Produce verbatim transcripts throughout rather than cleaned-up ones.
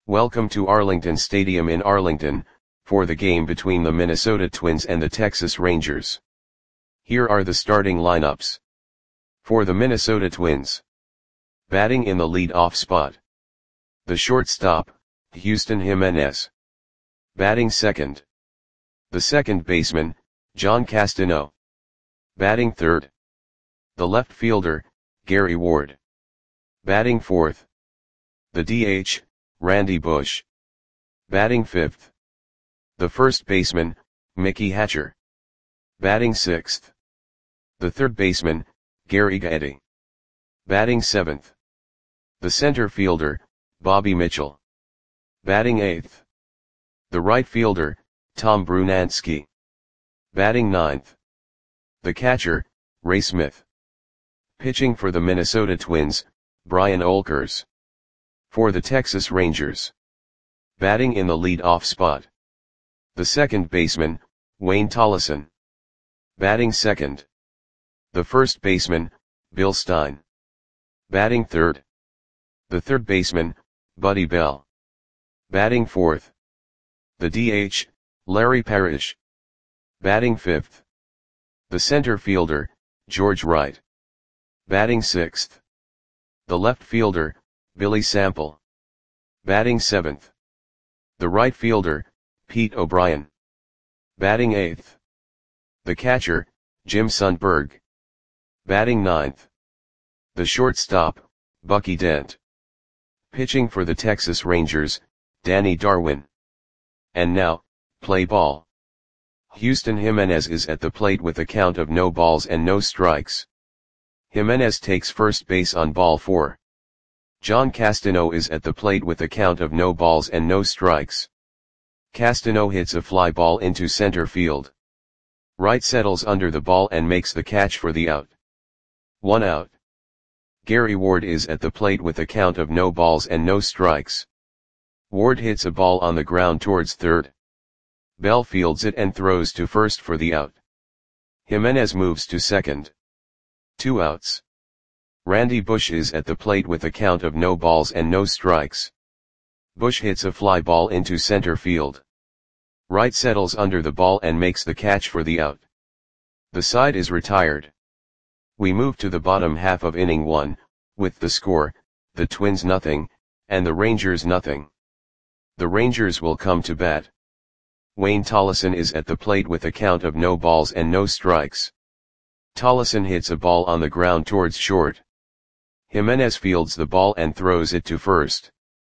Welcome to Arlington Stadium in Arlington, for the game between the Minnesota Twins and the Texas Rangers. Here are the starting lineups. For the Minnesota Twins. Batting in the lead-off spot. The shortstop, Houston Jimenez. Batting second. The second baseman, John Castano. Batting third. The left fielder, Gary Ward. Batting fourth. The D H, Randy Bush. Batting fifth. The first baseman, Mickey Hatcher. Batting sixth. The third baseman, Gary Gaetti. Batting seventh. The center fielder, Bobby Mitchell. Batting eighth. The right fielder, Tom Brunansky. Batting ninth. The catcher, Ray Smith. Pitching for the Minnesota Twins, Brian Olkers. For the Texas Rangers. Batting in the lead-off spot. The second baseman, Wayne Tollison. Batting second. The first baseman, Bill Stein. Batting third. The third baseman, Buddy Bell. Batting fourth. The D H, Larry Parrish. Batting fifth. The center fielder, George Wright. Batting sixth. The left fielder, Billy Sample. Batting seventh. The right fielder, Pete O'Brien. Batting eighth. The catcher, Jim Sundberg. Batting ninth. The shortstop, Bucky Dent. Pitching for the Texas Rangers, Danny Darwin. And now, play ball. Houston Jimenez is at the plate with a count of no balls and no strikes. Jimenez takes first base on ball four. John Castano is at the plate with a count of no balls and no strikes. Castano hits a fly ball into center field. Wright settles under the ball and makes the catch for the out. One out. Gary Ward is at the plate with a count of no balls and no strikes. Ward hits a ball on the ground towards third. Bell fields it and throws to first for the out. Jimenez moves to second. Two outs. Randy Bush is at the plate with a count of no balls and no strikes. Bush hits a fly ball into center field. Wright settles under the ball and makes the catch for the out. The side is retired. We move to the bottom half of inning one, with the score, the Twins nothing, and the Rangers nothing. The Rangers will come to bat. Wayne Tollison is at the plate with a count of no balls and no strikes. Tollison hits a ball on the ground towards short. Jimenez fields the ball and throws it to first.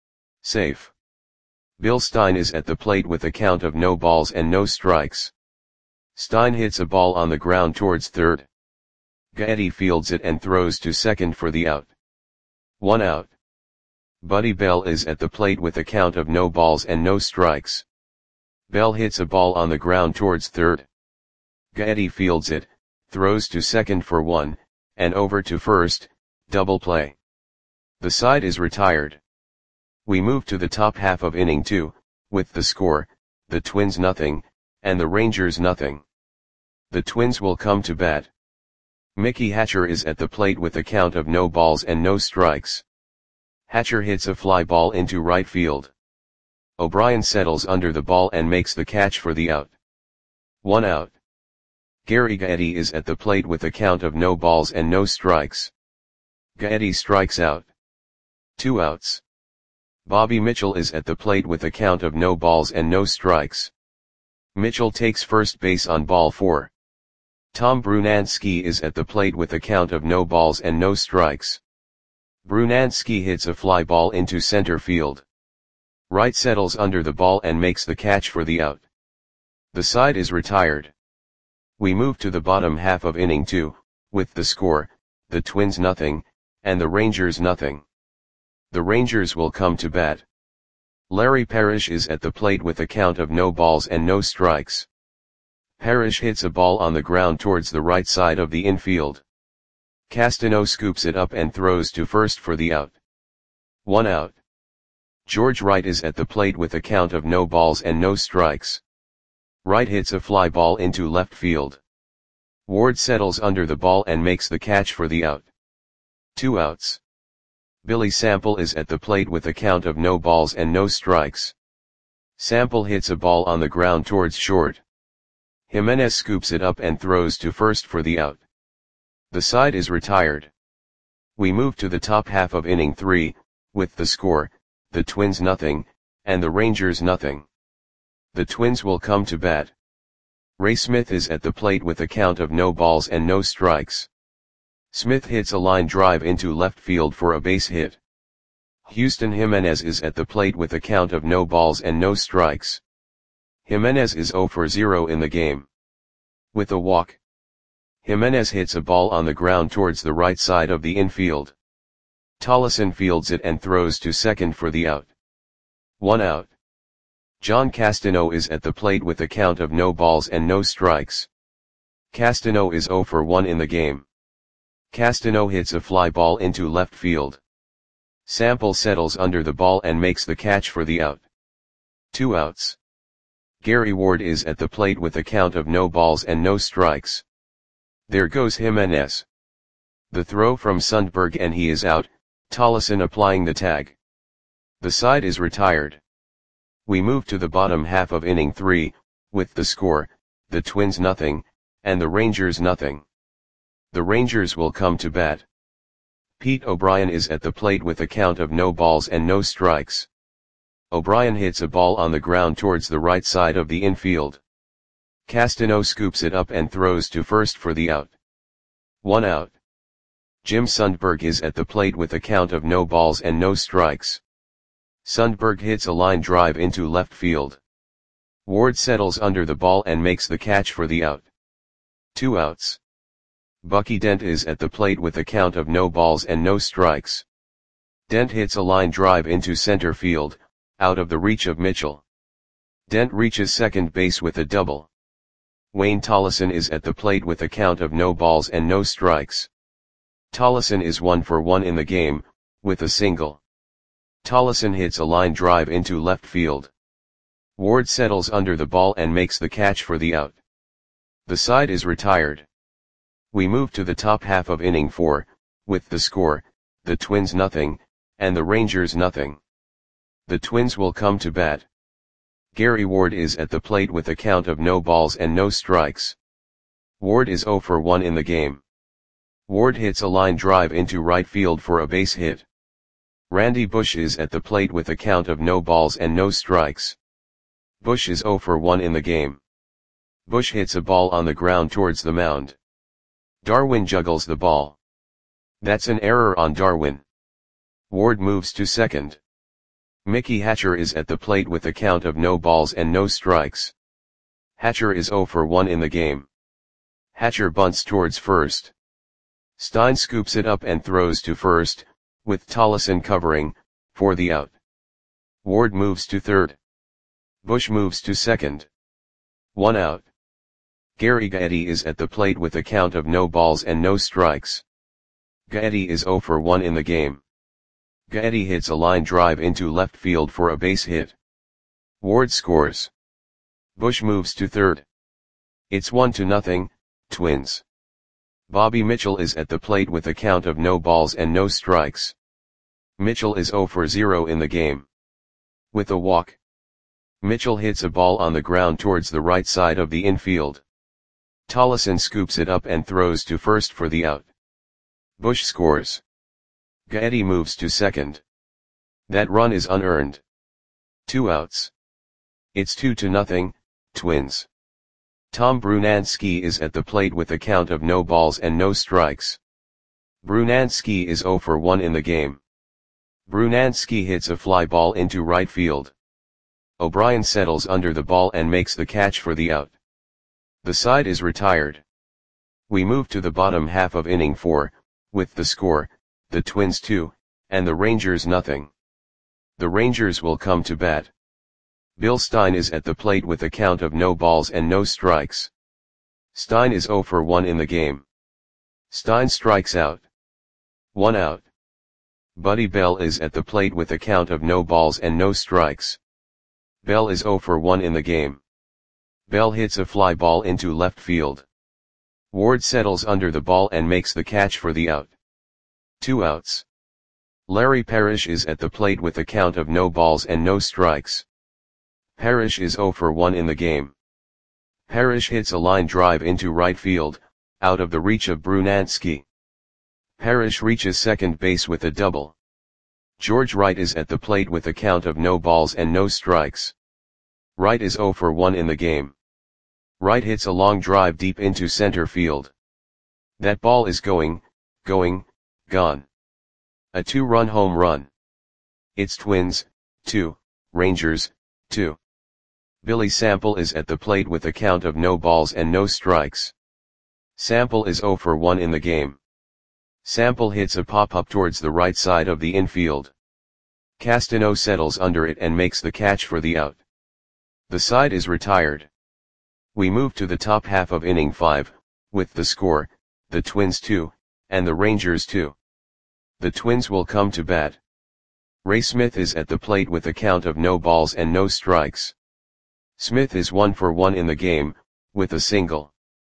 Safe. Bill Stein is at the plate with a count of no balls and no strikes. Stein hits a ball on the ground towards third. Gaetti fields it and throws to second for the out. One out. Buddy Bell is at the plate with a count of no balls and no strikes. Bell hits a ball on the ground towards third. Gaetti fields it, throws to second for one, and over to first, double play. The side is retired. We move to the top half of inning two, with the score, the Twins nothing, and the Rangers nothing. The Twins will come to bat. Mickey Hatcher is at the plate with a count of no balls and no strikes. Hatcher hits a fly ball into right field. O'Brien settles under the ball and makes the catch for the out. One out. Gary Gaetti is at the plate with a count of no balls and no strikes. Gaetti strikes out. Two outs. Bobby Mitchell is at the plate with a count of no balls and no strikes. Mitchell takes first base on ball four. Tom Brunansky is at the plate with a count of no balls and no strikes. Brunansky hits a fly ball into center field. Wright settles under the ball and makes the catch for the out. The side is retired. We move to the bottom half of inning two, with the score, the Twins nothing, and the Rangers nothing. The Rangers will come to bat. Larry Parrish is at the plate with a count of no balls and no strikes. Parrish hits a ball on the ground towards the right side of the infield. Castano scoops it up and throws to first for the out. One out. George Wright is at the plate with a count of no balls and no strikes. Wright hits a fly ball into left field. Ward settles under the ball and makes the catch for the out. Two outs. Billy Sample is at the plate with a count of no balls and no strikes. Sample hits a ball on the ground towards short. Jimenez scoops it up and throws to first for the out. The side is retired. We move to the top half of inning three, with the score, the Twins nothing, and the Rangers nothing. The Twins will come to bat. Ray Smith is at the plate with a count of no balls and no strikes. Smith hits a line drive into left field for a base hit. Houston Jimenez is at the plate with a count of no balls and no strikes. Jimenez is zero for zero in the game. With a walk, Jimenez hits a ball on the ground towards the right side of the infield. Tollefson fields it and throws to second for the out. One out. John Castano is at the plate with a count of no balls and no strikes. Castano is zero for one in the game. Castano hits a fly ball into left field. Sample settles under the ball and makes the catch for the out. Two outs. Gary Ward is at the plate with a count of no balls and no strikes. There goes Jimenez. The throw from Sundberg and he is out, Tollefson applying the tag. The side is retired. We move to the bottom half of inning three, with the score, the Twins nothing, and the Rangers nothing. The Rangers will come to bat. Pete O'Brien is at the plate with a count of no balls and no strikes. O'Brien hits a ball on the ground towards the right side of the infield. Castano scoops it up and throws to first for the out. One out. Jim Sundberg is at the plate with a count of no balls and no strikes. Sundberg hits a line drive into left field. Ward settles under the ball and makes the catch for the out. Two outs. Bucky Dent is at the plate with a count of no balls and no strikes. Dent hits a line drive into center field, out of the reach of Mitchell. Dent reaches second base with a double. Wayne Tollefson is at the plate with a count of no balls and no strikes. Tollefson is one for one in the game, with a single. Tollefson hits a line drive into left field. Ward settles under the ball and makes the catch for the out. The side is retired. We move to the top half of inning four, with the score, the Twins nothing, and the Rangers nothing. The Twins will come to bat. Gary Ward is at the plate with a count of no balls and no strikes. Ward is zero for one in the game. Ward hits a line drive into right field for a base hit. Randy Bush is at the plate with a count of no balls and no strikes. Bush is zero for one in the game. Bush hits a ball on the ground towards the mound. Darwin juggles the ball. That's an error on Darwin. Ward moves to second. Mickey Hatcher is at the plate with a count of no balls and no strikes. Hatcher is zero for one in the game. Hatcher bunts towards first. Stein scoops it up and throws to first, with Tollefson covering, for the out. Ward moves to third. Bush moves to second. One out. Gary Gaetti is at the plate with a count of no balls and no strikes. Gaetti is zero for one in the game. Gaetti hits a line drive into left field for a base hit. Ward scores. Bush moves to third. It's one to nothing, Twins. Bobby Mitchell is at the plate with a count of no balls and no strikes. Mitchell is zero for zero in the game. With a walk, Mitchell hits a ball on the ground towards the right side of the infield. Tollefson scoops it up and throws to first for the out. Bush scores. Gaetti moves to second. That run is unearned. Two outs. It's two to nothing, Twins. Tom Brunansky is at the plate with a count of no balls and no strikes. Brunansky is zero for one in the game. Brunansky hits a fly ball into right field. O'Brien settles under the ball and makes the catch for the out. The side is retired. We move to the bottom half of inning four, with the score, the Twins two, and the Rangers nothing. The Rangers will come to bat. Bill Stein is at the plate with a count of no balls and no strikes. Stein is zero for one in the game. Stein strikes out. One out. Buddy Bell is at the plate with a count of no balls and no strikes. Bell is zero for one in the game. Bell hits a fly ball into left field. Ward settles under the ball and makes the catch for the out. Two outs. Larry Parrish is at the plate with a count of no balls and no strikes. Parrish is zero for one in the game. Parrish hits a line drive into right field, out of the reach of Brunansky. Parrish reaches second base with a double. George Wright is at the plate with a count of no balls and no strikes. Wright is zero for one in the game. Wright hits a long drive deep into center field. That ball is going, going, gone. A two-run home run. It's Twins, two, Rangers, two. Billy Sample is at the plate with a count of no balls and no strikes. Sample is zero for one in the game. Sample hits a pop-up towards the right side of the infield. Castano settles under it and makes the catch for the out. The side is retired. We move to the top half of inning five, with the score, the Twins two, and the Rangers two. The Twins will come to bat. Ray Smith is at the plate with a count of no balls and no strikes. Smith is one for one in the game, with a single.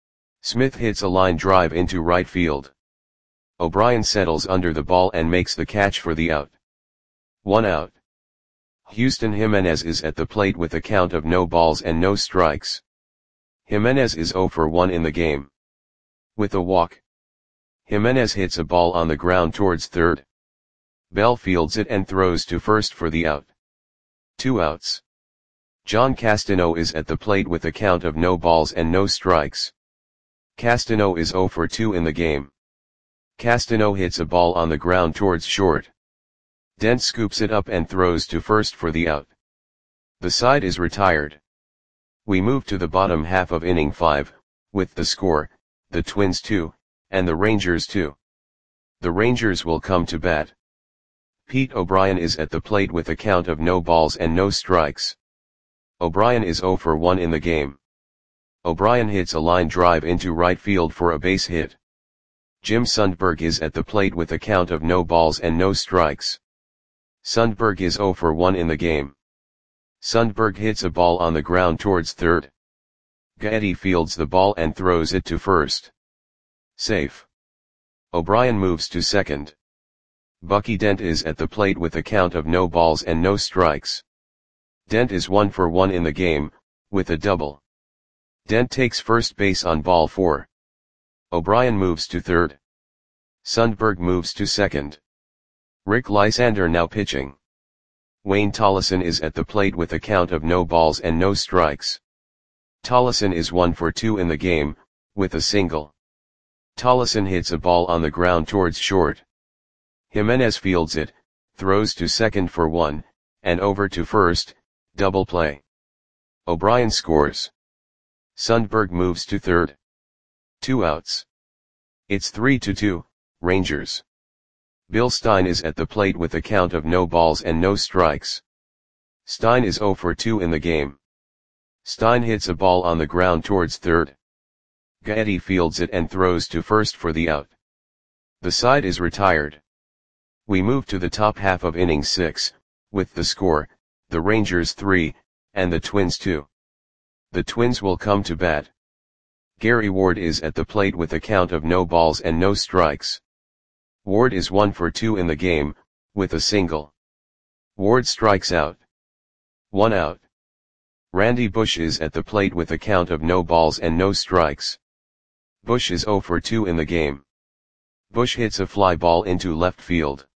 Smith hits a line drive into right field. O'Brien settles under the ball and makes the catch for the out. One out. Houston Jimenez is at the plate with a count of no balls and no strikes. Jimenez is zero for one in the game. With a walk. Jimenez hits a ball on the ground towards third. Bell fields it and throws to first for the out. Two outs. John Castano is at the plate with a count of no balls and no strikes. Castano is zero for two in the game. Castano hits a ball on the ground towards short. Dent scoops it up and throws to first for the out. The side is retired. We move to the bottom half of inning five, with the score, the Twins two, and the Rangers two. The Rangers will come to bat. Pete O'Brien is at the plate with a count of no balls and no strikes. O'Brien is zero for one in the game. O'Brien hits a line drive into right field for a base hit. Jim Sundberg is at the plate with a count of no balls and no strikes. Sundberg is zero for one in the game. Sundberg hits a ball on the ground towards third. Gaetti fields the ball and throws it to first. Safe. O'Brien moves to second. Bucky Dent is at the plate with a count of no balls and no strikes. Dent is one for one in the game, with a double. Dent takes first base on ball four. O'Brien moves to third. Sundberg moves to second. Rick Lysander now pitching. Wayne Tollison is at the plate with a count of no balls and no strikes. Tollison is one for two in the game, with a single. Tollison hits a ball on the ground towards short. Jimenez fields it, throws to second for one, and over to first, double play. O'Brien scores. Sundberg moves to third. Two outs. It's three to two, Rangers. Bill Stein is at the plate with a count of no balls and no strikes. Stein is zero for two in the game. Stein hits a ball on the ground towards third. Gaetti fields it and throws to first for the out. The side is retired. We move to the top half of inning six, with the score, the Rangers three, and the Twins two. The Twins will come to bat. Gary Ward is at the plate with a count of no balls and no strikes. Ward is one for two in the game, with a single. Ward strikes out. One out. Randy Bush is at the plate with a count of no balls and no strikes. Bush is zero for two in the game. Bush hits a fly ball into left field.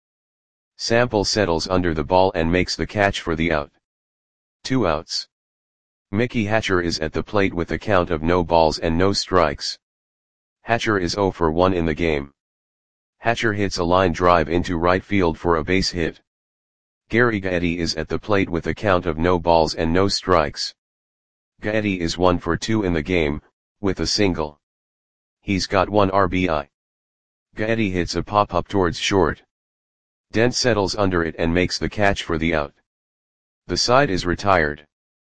Sample settles under the ball and makes the catch for the out. Two outs. Mickey Hatcher is at the plate with a count of no balls and no strikes. Hatcher is zero for one in the game. Hatcher hits a line drive into right field for a base hit. Gary Gaetti is at the plate with a count of no balls and no strikes. Gaetti is one for two in the game, with a single. He's got one R B I. Gaetti hits a pop-up towards short. Dent settles under it and makes the catch for the out. The side is retired.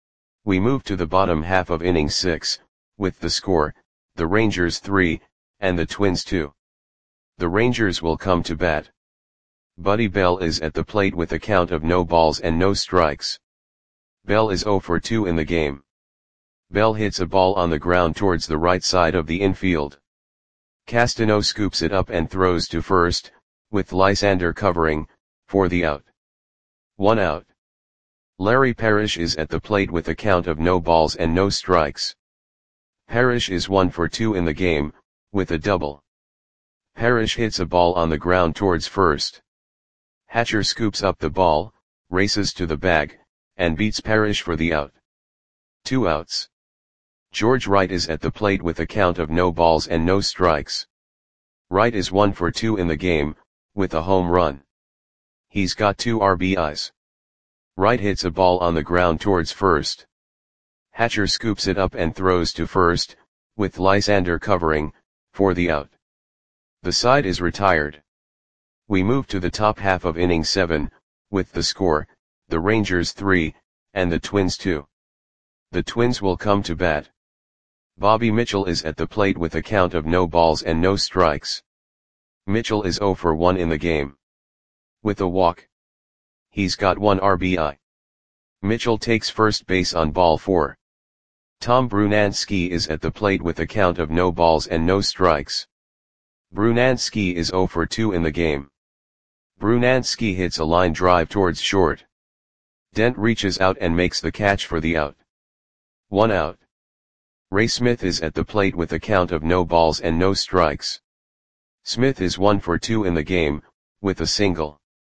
We move to the bottom half of inning six, with the score, the Rangers three, and the Twins two. The Rangers will come to bat. Buddy Bell is at the plate with a count of no balls and no strikes. Bell is zero for two in the game. Bell hits a ball on the ground towards the right side of the infield. Castano scoops it up and throws to first, with Lysander covering, for the out. One out. Larry Parrish is at the plate with a count of no balls and no strikes. Parrish is one for two in the game, with a double. Parrish hits a ball on the ground towards first. Hatcher scoops up the ball, races to the bag, and beats Parrish for the out. Two outs. George Wright is at the plate with a count of no balls and no strikes. Wright is one for two in the game, with a home run. He's got two R B Is. Wright hits a ball on the ground towards first. Hatcher scoops it up and throws to first, with Lysander covering, for the out. The side is retired. We move to the top half of inning seven, with the score, the Rangers three, and the Twins two. The Twins will come to bat. Bobby Mitchell is at the plate with a count of no balls and no strikes. Mitchell is zero for one in the game. With a walk. He's got one R B I. Mitchell takes first base on ball four. Tom Brunansky is at the plate with a count of no balls and no strikes. Brunansky is zero for two in the game. Brunansky hits a line drive towards short. Dent reaches out and makes the catch for the out. One out. Ray Smith is at the plate with a count of no balls and no strikes. Smith is one for two in the game, with a single.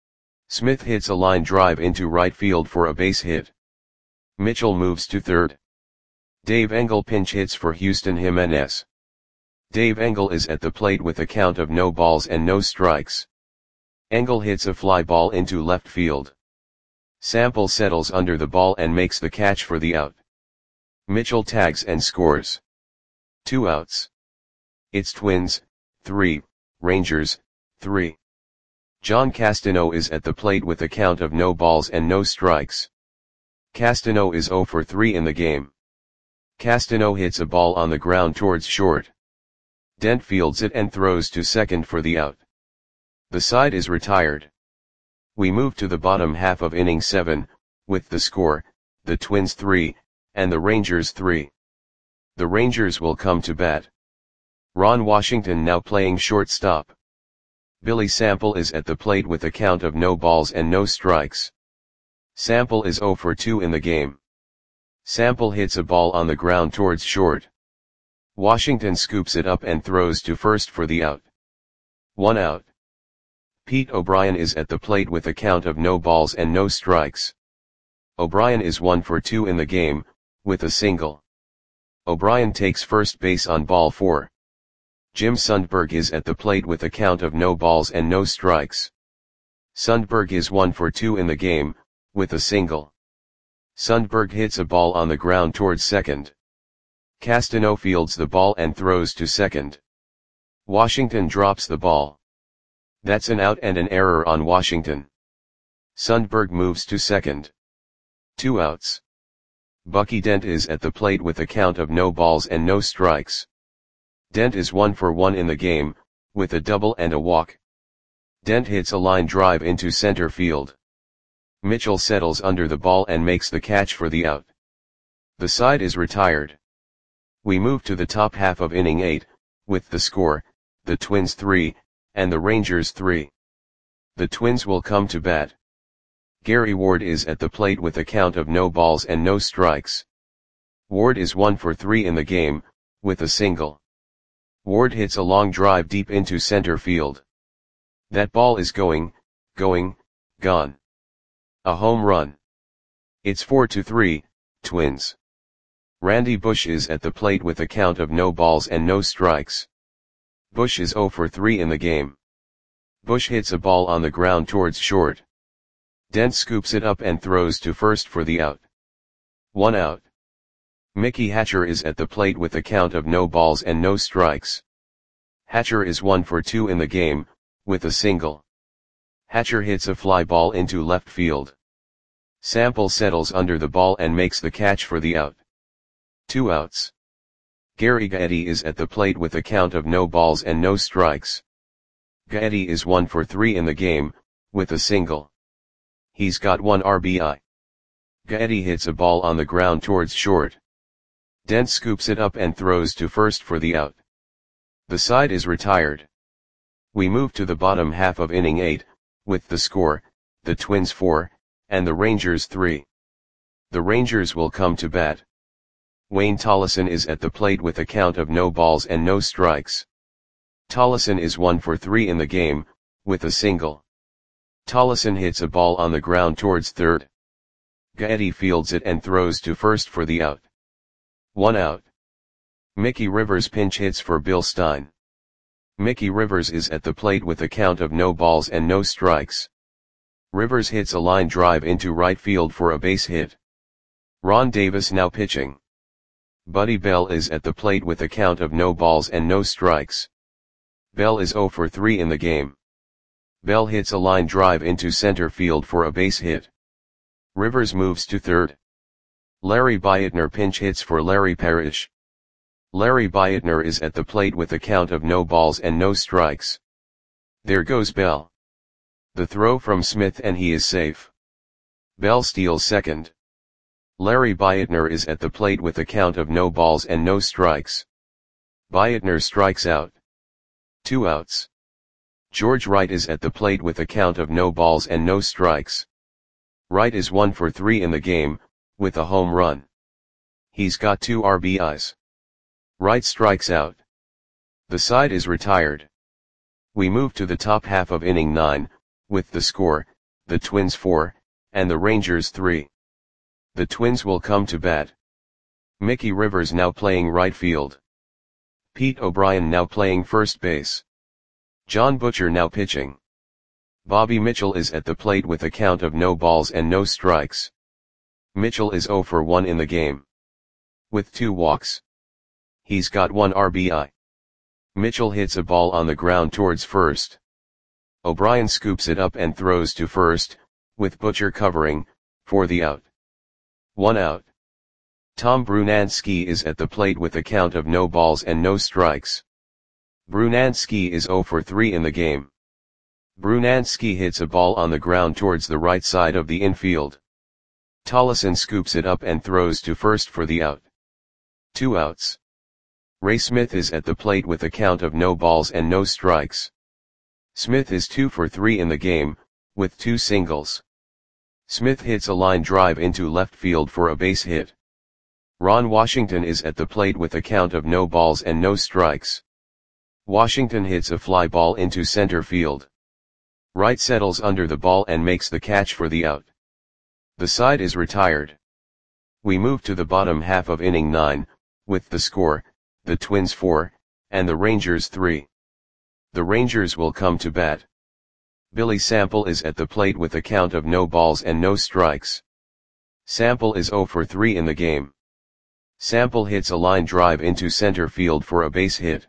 Smith hits a line drive into right field for a base hit. Mitchell moves to third. Dave Engel pinch hits for Houston Jimenez. Dave Engel is at the plate with a count of no balls and no strikes. Engel hits a fly ball into left field. Sample settles under the ball and makes the catch for the out. Mitchell tags and scores. Two outs. It's Twins, three, Rangers, three. John Castano is at the plate with a count of no balls and no strikes. Castano is zero for three in the game. Castano hits a ball on the ground towards short. Dent fields it and throws to second for the out. The side is retired. We move to the bottom half of inning seven, with the score, the Twins three, and the Rangers three. The Rangers will come to bat. Ron Washington now playing shortstop. Billy Sample is at the plate with a count of no balls and no strikes. Sample is zero for two in the game. Sample hits a ball on the ground towards short. Washington scoops it up and throws to first for the out. One out. Pete O'Brien is at the plate with a count of no balls and no strikes. O'Brien is one for two in the game, with a single. O'Brien takes first base on ball four. Jim Sundberg is at the plate with a count of no balls and no strikes. Sundberg is one for two in the game, with a single. Sundberg hits a ball on the ground towards second. Castano fields the ball and throws to second. Washington drops the ball. That's an out and an error on Washington. Sundberg moves to second. Two outs. Bucky Dent is at the plate with a count of no balls and no strikes. Dent is one for one in the game, with a double and a walk. Dent hits a line drive into center field. Mitchell settles under the ball and makes the catch for the out. The side is retired. We move to the top half of inning eight, with the score, the Twins three, and the Rangers three. The Twins will come to bat. Gary Ward is at the plate with a count of no balls and no strikes. Ward is one for three in the game, with a single. Ward hits a long drive deep into center field. That ball is going, going, gone. A home run. It's four to three, Twins. Randy Bush is at the plate with a count of no balls and no strikes. Bush is zero for three in the game. Bush hits a ball on the ground towards short. Dent scoops it up and throws to first for the out. One out. Mickey Hatcher is at the plate with a count of no balls and no strikes. Hatcher is one for two in the game, with a single. Hatcher hits a fly ball into left field. Sample settles under the ball and makes the catch for the out. Two outs. Gary Gaetti is at the plate with a count of no balls and no strikes. Gaetti is one for three in the game, with a single. He's got one R B I. Gaetti hits a ball on the ground towards short. Dent scoops it up and throws to first for the out. The side is retired. We move to the bottom half of inning eight, with the score, the Twins four, and the Rangers three. The Rangers will come to bat. Wayne Tolleson is at the plate with a count of no balls and no strikes. Tolleson is one for three in the game, with a single. Tolleson hits a ball on the ground towards third. Gaetti fields it and throws to first for the out. One out. Mickey Rivers pinch hits for Bill Stein. Mickey Rivers is at the plate with a count of no balls and no strikes. Rivers hits a line drive into right field for a base hit. Ron Davis now pitching. Buddy Bell is at the plate with a count of no balls and no strikes. Bell is zero for three in the game. Bell hits a line drive into center field for a base hit. Rivers moves to third. Larry Beitner pinch hits for Larry Parrish. Larry Beitner is at the plate with a count of no balls and no strikes. There goes Bell. The throw from Smith and he is safe. Bell steals second. Larry Beitner is at the plate with a count of no balls and no strikes. Beitner strikes out. Two outs. George Wright is at the plate with a count of no balls and no strikes. Wright is one for three in the game, with a home run. He's got two R B Is. Wright strikes out. The side is retired. We move to the top half of inning nine, with the score, the Twins four, and the Rangers three. The Twins will come to bat. Mickey Rivers now playing right field. Pete O'Brien now playing first base. John Butcher now pitching. Bobby Mitchell is at the plate with a count of no balls and no strikes. Mitchell is zero for one in the game. With two walks. He's got one R B I. Mitchell hits a ball on the ground towards first. O'Brien scoops it up and throws to first, with Butcher covering, for the out. One out. Tom Brunansky is at the plate with a count of no balls and no strikes. Brunansky is zero for three in the game. Brunansky hits a ball on the ground towards the right side of the infield. Tolleson scoops it up and throws to first for the out. Two outs. Ray Smith is at the plate with a count of no balls and no strikes. Smith is two for three in the game, with two singles. Smith hits a line drive into left field for a base hit. Ron Washington is at the plate with a count of no balls and no strikes. Washington hits a fly ball into center field. Wright settles under the ball and makes the catch for the out. The side is retired. We move to the bottom half of inning nine, with the score, the Twins four, and the Rangers three. The Rangers will come to bat. Billy Sample is at the plate with a count of no balls and no strikes. Sample is zero for three in the game. Sample hits a line drive into center field for a base hit.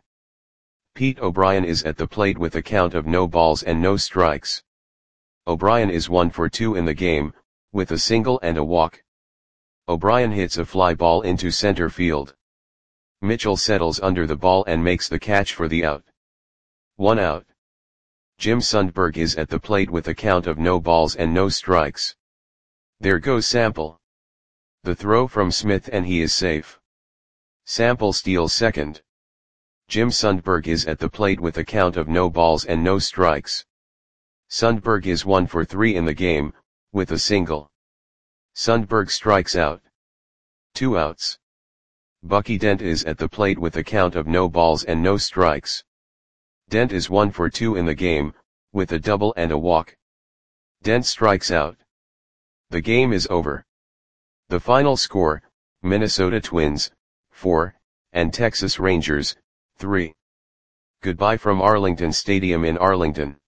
Pete O'Brien is at the plate with a count of no balls and no strikes. O'Brien is one for two in the game, with a single and a walk. O'Brien hits a fly ball into center field. Mitchell settles under the ball and makes the catch for the out. One out. Jim Sundberg is at the plate with a count of no balls and no strikes. There goes Sample. The throw from Smith and he is safe. Sample steals second. Jim Sundberg is at the plate with a count of no balls and no strikes. Sundberg is one for three in the game, with a single. Sundberg strikes out. Two outs. Bucky Dent is at the plate with a count of no balls and no strikes. Dent is one for two in the game, with a double and a walk. Dent strikes out. The game is over. The final score, Minnesota Twins, four, and Texas Rangers, three. Goodbye from Arlington Stadium in Arlington.